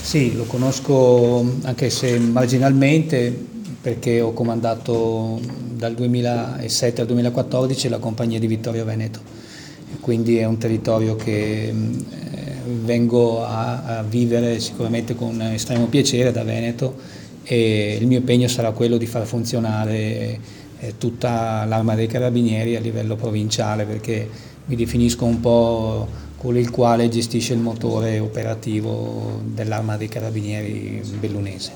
Sì, lo conosco anche se marginalmente perché ho comandato dal 2007 al 2014 la compagnia di Vittorio Veneto e quindi è un territorio che vengo a vivere sicuramente con estremo piacere da Veneto e il mio impegno sarà quello di far funzionare tutta l'Arma dei Carabinieri a livello provinciale perché mi definisco un po' quello il quale gestisce il motore operativo dell'Arma dei Carabinieri bellunese.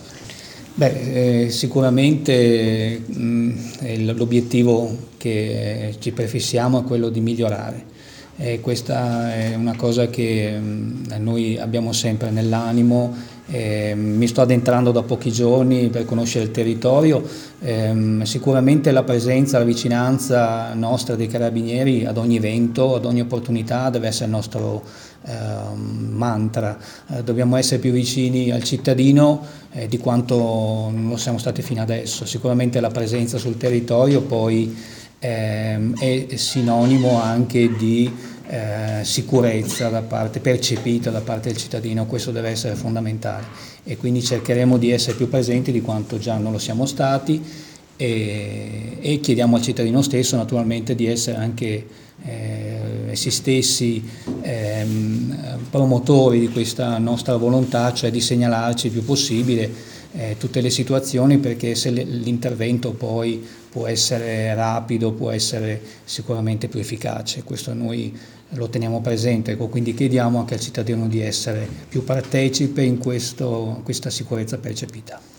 Sicuramente l'obiettivo che ci prefissiamo è quello di migliorare. Questa è una cosa che noi abbiamo sempre nell'animo. Mi sto addentrando da pochi giorni per conoscere il territorio. Sicuramente la presenza, la vicinanza nostra dei carabinieri ad ogni evento, ad ogni opportunità deve essere il nostro mantra. Dobbiamo essere più vicini al cittadino di quanto non lo siamo stati fino adesso. Sicuramente la presenza sul territorio poi è sinonimo anche di sicurezza percepita da parte del cittadino, questo deve essere fondamentale e quindi cercheremo di essere più presenti di quanto già non lo siamo stati e chiediamo al cittadino stesso naturalmente di essere anche essi stessi promotori di questa nostra volontà, cioè di segnalarci il più possibile tutte le situazioni perché se l'intervento poi può essere rapido, può essere sicuramente più efficace, questo noi lo teniamo presente, ecco, quindi chiediamo anche al cittadino di essere più partecipe in questa sicurezza percepita.